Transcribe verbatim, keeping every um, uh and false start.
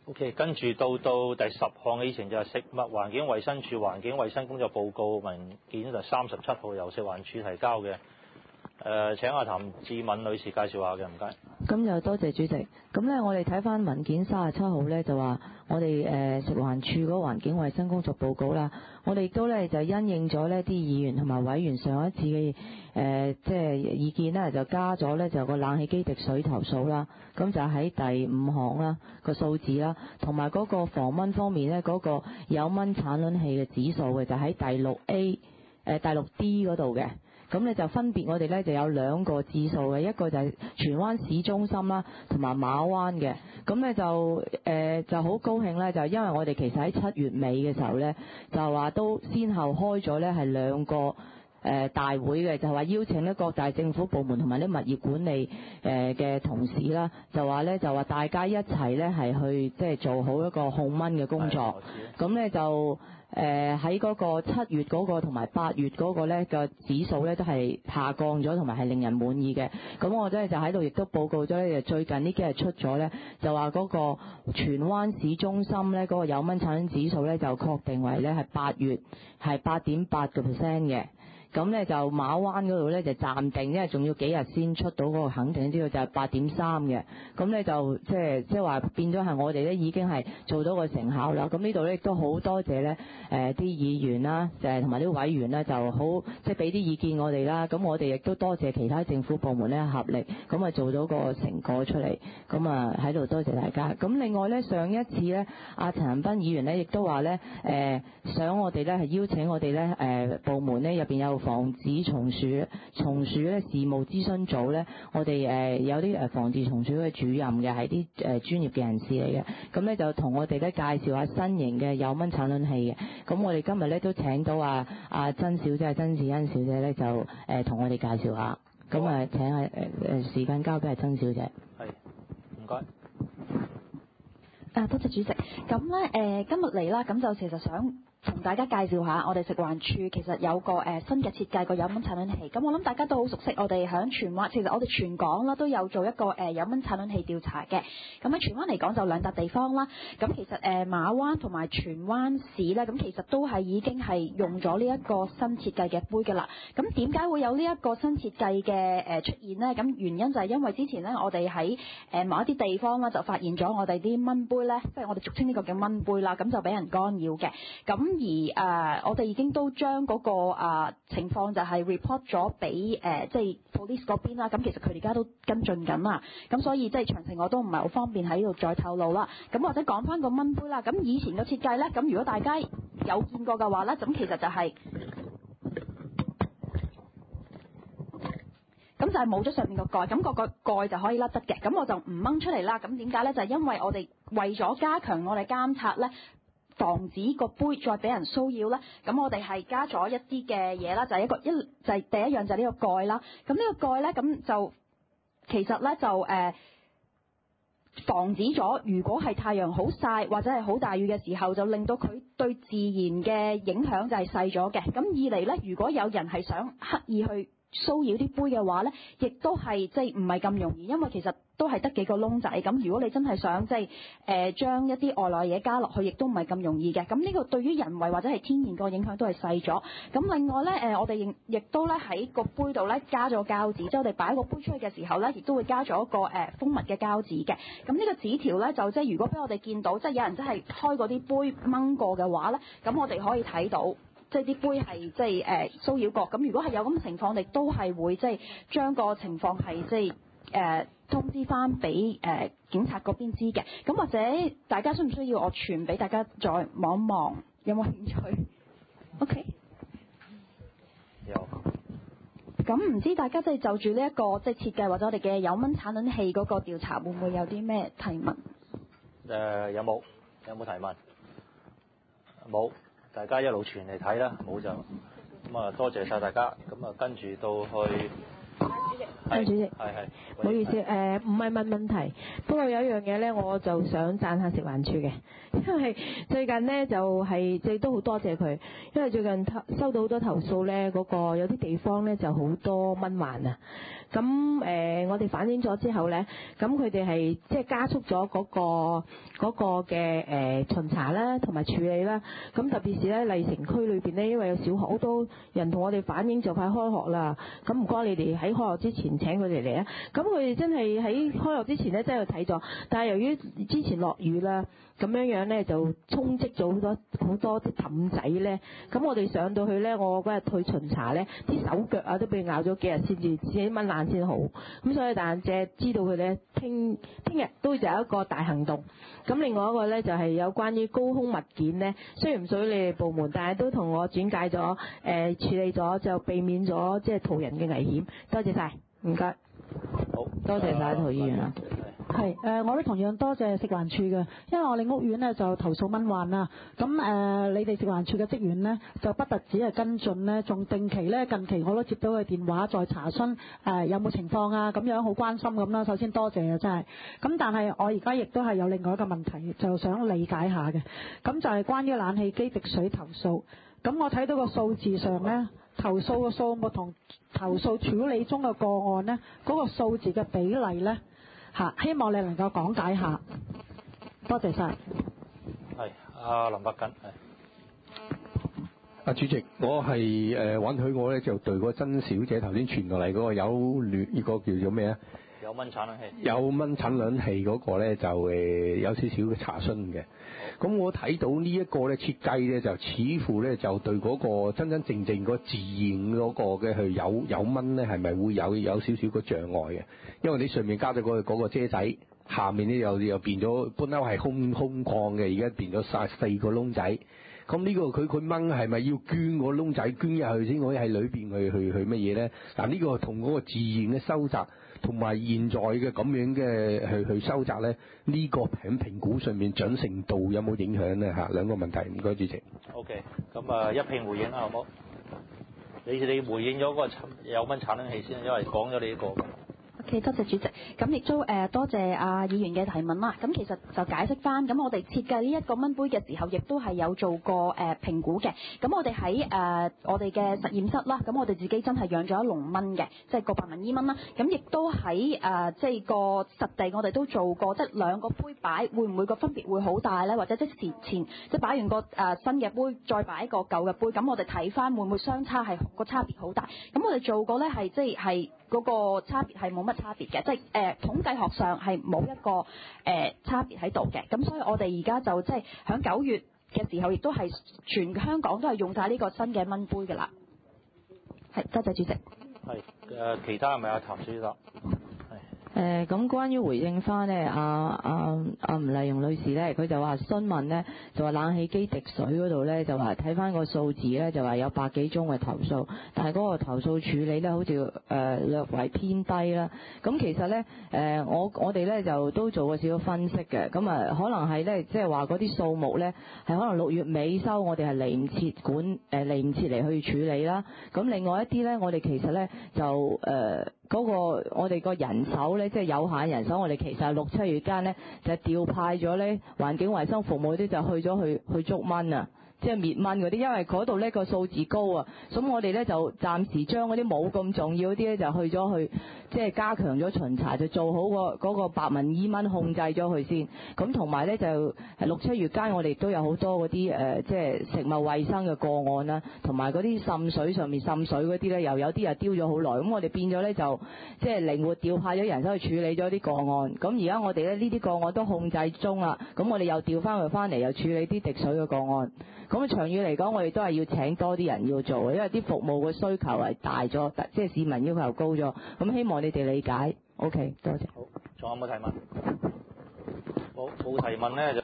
OK， 跟住到到第十項嘅議程就係食物環境衞生署環境衞生工作報告文件，就三十七號由食環署提交嘅。誒、呃，請阿譚志敏女士介紹下嘅，唔該。 咁就多謝主席。咁咧，我哋睇翻文件三十七號咧，就話我哋誒、呃、食環署嗰個環境衞生工作報告啦。我哋亦都咧就因應咗呢啲議員同埋委員上一次嘅誒即係意見咧，就加咗咧就個冷氣機滴水投訴啦。咁就喺第五項啦個數字啦，同埋嗰個防蚊方面咧嗰、嗰個有蚊產卵器嘅指數嘅就喺第六 A 誒、呃、第六 D 嗰度嘅。咁咧就分別我哋咧就有兩個指數嘅，一個就係荃灣市中心啦，同埋馬灣嘅。咁咧就誒、呃、就好高興咧，就因為我哋其實喺七月尾嘅時候咧，就話都先後開咗咧係兩個誒、呃、大會嘅，就話邀請咧各大政府部門同埋啲物業管理誒嘅同事啦，就話咧就話大家一齊咧係去即係做好一個控蚊嘅工作。咁咧就誒喺嗰個七月嗰個同埋八月嗰個咧嘅指數咧都係下降咗，同埋係令人滿意嘅。咁我真係就喺度亦都報告咗咧，最近呢幾日出咗咧，就話嗰個荃灣市中心咧嗰個有蚊產卵指數咧就確定為咧係八月係八點八個 percent 嘅。咁咧就馬灣嗰度咧就暫定，因為仲要幾日先出到嗰個肯定，知道就係八點三嘅。咁咧就即係即係話變咗係我哋咧已經係做到個成效啦。咁呢度咧亦都好多謝咧誒啲議員啦，誒同埋啲委員咧就好即係俾啲意見我哋啦。咁我哋亦都多謝其他政府部門咧合力，咁啊做到個成果出嚟。咁啊喺度多謝大家。咁另外咧上一次咧阿陳恒鑌議員咧亦都話咧誒想我哋咧係邀請我哋咧誒部門咧入邊有防止蟲鼠蟲鼠咧事務諮詢組咧，我哋誒有啲誒防治蟲鼠嘅主任嘅係啲誒專業嘅人士嚟嘅，咁咧就同我哋咧介紹下新型嘅有蚊產卵器嘅。咁我哋今日咧都請到啊啊曾小姐、曾志恩小姐咧就誒同我哋介紹下。咁啊請下誒誒時間交俾阿曾小姐。 係，唔該。 啊，多謝主席。咁咧誒今日嚟啦，咁就其實想同大家介紹下，我哋食環署其實有個誒、呃、新嘅設計個有蚊產卵器。咁我諗大家都好熟悉，我哋響荃灣，其實我哋全港啦都有做一個誒、呃、有蚊產卵器調查嘅。咁喺荃灣嚟講就兩笪地方啦。咁其實誒、呃、馬灣同埋荃灣市咧，咁其實都係已經係用咗呢一個新設計嘅杯㗎啦。咁點解會有呢一個新設計嘅誒出現呢？咁原因就係因為之前咧，我哋喺誒某一啲地方啦，就發現咗我哋啲蚊杯咧，即係我哋俗稱呢個叫蚊杯啦，咁就俾人干擾嘅。咁而誒、呃，我哋已經都將嗰、那個、呃、情況就係 report 咗俾誒即係 police 嗰邊啦。咁其實佢哋而家都跟進緊啦。咁所以即係詳情我都唔係好方便喺度再透露啦。咁或者講翻個蚊杯啦。咁以前嘅設計咧，咁如果大家有見過嘅話咧，咁其實就係、是、咁就係冇咗上面個蓋，咁、那個個蓋就可以甩得嘅。咁我就唔掹出嚟啦。咁點解咧？就係、是、因為我哋為咗加強我哋監察咧，防止個杯再俾人騷擾咧，咁我哋係加咗一啲嘅嘢啦，就係、是、一個一就係、是、第一樣就係呢個蓋啦。咁呢個蓋咧，咁就其實咧就誒、呃、防止咗，如果係太陽好曬或者係好大雨嘅時候，就令到佢對自然嘅影響就係細咗嘅。咁二嚟咧，如果有人係想刻意去騷擾啲杯嘅話咧，亦都係即係唔係咁容易，因為其實都係得幾個窿仔。咁如果你真係想即係誒將一啲外來嘢加落去，亦都唔係咁容易嘅。咁呢個對於人為或者係天然個影響都係細咗。咁另外咧誒、呃，我哋亦亦都咧喺個杯度咧加咗膠紙，即係我哋擺個杯出去嘅時候咧，亦都會加咗一個誒、呃、封密嘅膠紙嘅。咁呢個紙條咧就即係如果俾我哋見到，即係有人真係開嗰啲杯掹過嘅話咧，咁我哋可以睇到。即係啲杯係即係誒騷擾過，咁如果係有咁嘅情況，我哋都係會即係將個情況係即係誒通知翻俾誒警察嗰邊知嘅。咁或者大家需唔需要我傳俾大家再望一望？有冇興趣 ？OK。 有。 咁唔知大家即係就住呢一個即係設計或者我哋嘅有蚊產卵器嗰個調查，會唔會有啲咩提問？誒、 呃、有冇有冇提問？冇。大家一路傳嚟睇啦，冇就咁啊！多謝晒大家，咁啊跟住到去。 係主席， 係係， 唔好意思，誒唔係問問題，不過有一樣嘢咧，我就想讚下食環署嘅，因為最近呢，就係即係都好多謝佢，因為最近收到好多投訴咧，嗰、嗰個有啲地方咧就好多蚊患啊。咁誒、呃，我哋反映咗之後咧，咁佢哋係即係加速咗嗰、嗰個嗰、嗰個嘅誒、呃、巡查啦，同埋處理啦。咁特別是咧，麗城區裏邊咧，因為有小學好多人同我哋反映就快開學啦，咁唔該你哋喺開學之前請佢哋嚟啊。咁佢哋真係喺開學之前咧，真係睇咗，但係由於之前落雨啦，咁樣樣咧就沖積咗好多好多啲氹仔咧。咁我哋上到去咧，我嗰日去巡查咧，啲手腳啊都俾咬咗幾日先至先蚊爛先好。咁所以但係知道佢咧，聽聽日都就有一個大行動。咁另外一個咧就係、是、有關於高空物件咧，雖然唔屬於你哋部門，但係都同我轉介咗誒、呃、處理咗，就避免咗即係途人嘅危險。多謝晒，唔該。 好， 多謝晒涂議員啊。 係誒、呃，我都同樣多謝食環署嘅，因為我哋屋苑咧就投訴蚊患啦。咁誒、呃，你哋食環署嘅職員呢，就不特止係跟進呢，仲定期咧近期我都接到佢電話再查詢誒、呃、有冇情況啊，咁樣好關心咁啦。首先多謝啊，真係。咁但係我而家亦都係有另外一個問題，就想理解下嘅。咁就係關於冷氣機滴水投訴。咁我睇到個數字上咧，投訴嘅數目同投訴處理中嘅個案咧，嗰、那個數字嘅比例咧。嚇，希望你能夠講解下，多謝晒。 係，阿林伯根係。 阿主席，我係誒、呃、允許我咧就對嗰曾小姐頭先傳落嚟嗰個有暖呢個叫做咩啊？ 有蚊產冷氣。 有蚊產冷氣嗰個咧就誒、呃、有少少嘅查詢嘅。咁我睇到呢一個咧設計咧就似乎咧就對嗰個真真正正個自然嗰個嘅去有有蚊咧係咪會有有少少個障礙嘅？因為你上面加咗嗰嗰個遮仔，下面咧又又變咗本來係空空曠嘅，而家變咗晒四個窿仔。咁呢個佢佢掹係咪要捐個窿仔捐入去先可以喺裏邊去去去乜嘢咧？嗱，呢個同嗰個自然嘅收窄同埋現在嘅咁樣嘅去去收窄咧，呢、這個喺評估上面準程度有冇影響咧？嚇，兩個問題，唔該主席。 OK，咁啊一併回應啦，好冇？你你回應咗嗰個有蚊產冷氣先，因為講咗你呢、這個。 OK，多謝主席。咁亦都誒、呃、多謝阿、啊、議員嘅提問啦。咁其實就解釋翻，咁我哋設計呢一個蚊杯嘅時候，亦都係有做過誒、呃、評估嘅。咁我哋喺誒我哋嘅實驗室啦，咁我哋自己真係養咗一籠蚊嘅，即係個白紋伊蚊啦。咁亦都喺誒即係個實地，我哋都做過，即係兩個杯擺會唔會個分別會好大咧？或者即時前即係擺完個誒、呃、新嘅杯，再擺一個舊嘅杯，咁我哋睇翻會唔會相差係個差別好大？咁我哋做過咧係即係係。嗰個差別係冇乜差別嘅，即係誒、呃、統計學上係冇一個誒、呃、差別喺度嘅。咁所以我哋而家就即係響九月嘅時候，亦都係全香港都係用晒呢個新嘅蚊杯㗎啦。係，多謝主席。 係誒、呃，其他係咪阿譚小姐？ 誒咁、呃、關於回應翻咧，阿阿阿吳麗容女士咧，佢就話詢問咧，就話冷氣機滴水嗰度咧，就話睇翻個數字咧，就話有百幾宗嘅投訴，但係嗰個投訴處理咧，好似誒、呃、略為偏低啦。咁其實咧，誒、呃、我我哋咧就都做過少少分析嘅，咁啊可能係咧，即係話嗰啲數目咧係可能六月尾收，我哋係嚟唔切管誒嚟唔切嚟去處理啦。咁另外一啲咧，我哋其實咧就誒。呃嗰、那個我哋個人手咧，即係有限人手，我哋其實係六七月間咧就調派咗咧環境衞生服務啲就去咗去去捉蚊啊，即係滅蚊嗰啲，因為嗰度呢個數字高啊，咁我哋咧就暫時將嗰啲冇咁重要嗰啲咧就去咗去，即係加強咗巡查，就做好個嗰個白紋伊蚊控制咗佢先。咁同埋咧就係六七月間，我哋都有好多嗰啲誒，即係食物衞生嘅個案啦，同埋嗰啲滲水上面滲水嗰啲咧，又有啲又丟咗好耐。咁我哋變咗咧就即係靈活調派咗人手去處理咗啲個案。咁而家我哋咧呢啲個案都控制中啦。咁我哋又調翻佢翻嚟，又處理啲滴水嘅個案。咁長遠嚟講，我哋都係要請多啲人要做，因為啲服務嘅需求係大咗，即係市民要求高咗。咁希望你哋理解。OK，多謝。 好，仲有冇提問？冇冇提問咧就。